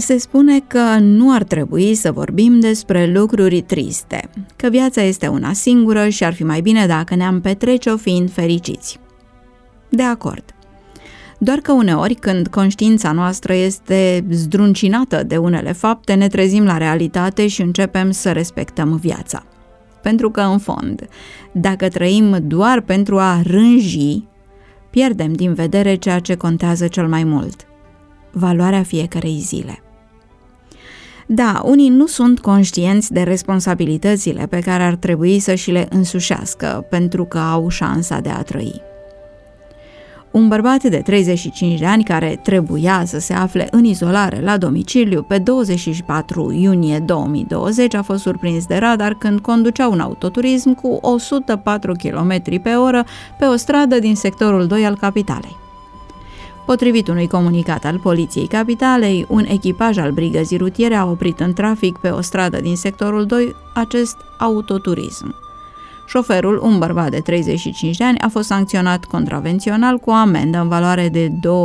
Se spune că nu ar trebui să vorbim despre lucruri triste, că viața este una singură și ar fi mai bine dacă ne-am petrece-o fiind fericiți. De acord. Doar că uneori, când conștiința noastră este zdruncinată de unele fapte, ne trezim la realitate și începem să respectăm viața. Pentru că, în fond, dacă trăim doar pentru a rânji, pierdem din vedere ceea ce contează cel mai mult: valoarea fiecărei zile. Da, unii nu sunt conștienți de responsabilitățile pe care ar trebui să și le însușească pentru că au șansa de a trăi. Un bărbat de 35 de ani care trebuia să se afle în izolare la domiciliu pe 24 iunie 2020 a fost surprins de radar când conducea un autoturism cu 104 km/h pe o stradă din sectorul 2 al capitalei. Potrivit unui comunicat al Poliției Capitalei, un echipaj al brigăzii rutiere a oprit în trafic pe o stradă din sectorul 2 acest autoturism. Șoferul, un bărbat de 35 de ani, a fost sancționat contravențional cu o amendă în valoare de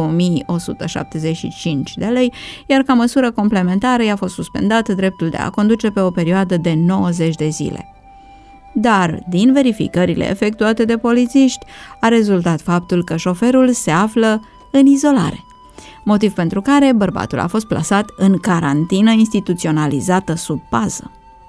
2175 de lei, iar ca măsură complementară i-a fost suspendat dreptul de a conduce pe o perioadă de 90 de zile. Dar, din verificările efectuate de polițiști, a rezultat faptul că șoferul se află în izolare, motiv pentru care bărbatul a fost plasat în carantină instituționalizată sub pază.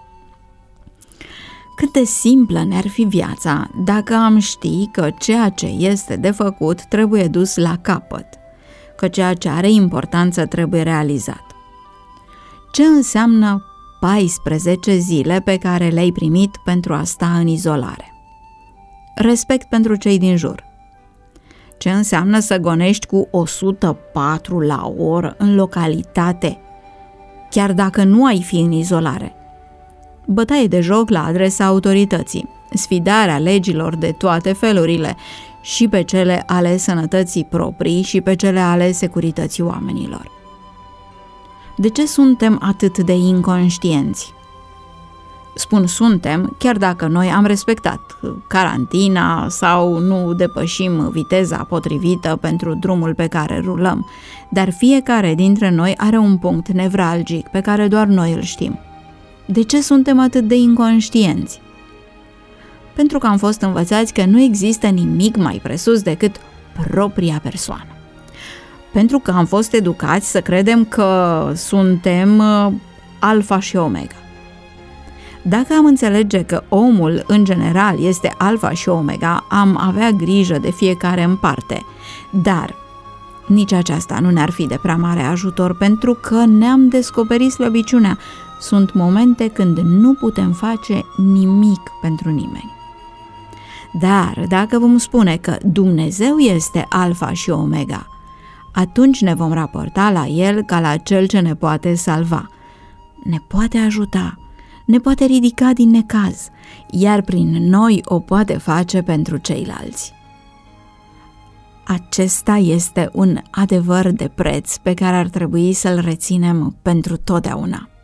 Cât de simplă ne-ar fi viața dacă am ști că ceea ce este de făcut trebuie dus la capăt, că ceea ce are importanță trebuie realizat. Ce înseamnă 14 zile pe care le-ai primit pentru a sta în izolare? Respect pentru cei din jur. Ce înseamnă să gonești cu 104 la oră în localitate, chiar dacă nu ai fi în izolare? Bătaie de joc la adresa autorității, sfidarea legilor de toate felurile, și pe cele ale sănătății proprii și pe cele ale securității oamenilor. De ce suntem atât de inconștienți? Spun suntem, chiar dacă noi am respectat carantina sau nu depășim viteza potrivită pentru drumul pe care rulăm, dar fiecare dintre noi are un punct nevralgic pe care doar noi îl știm. De ce suntem atât de inconștienți? Pentru că am fost învățați că nu există nimic mai presus decât propria persoană. Pentru că am fost educați să credem că suntem alfa și omega. Dacă am înțelege că omul în general este alfa și omega, am avea grijă de fiecare în parte, dar nici aceasta nu ne-ar fi de prea mare ajutor pentru că ne-am descoperit slăbiciunea. Sunt momente când nu putem face nimic pentru nimeni. Dar dacă vom spune că Dumnezeu este alfa și omega, atunci ne vom raporta la El ca la Cel ce ne poate salva, ne poate ajuta, ne poate ridica din necaz, iar prin noi o poate face pentru ceilalți. Acesta este un adevăr de preț pe care ar trebui să-l reținem pentru totdeauna.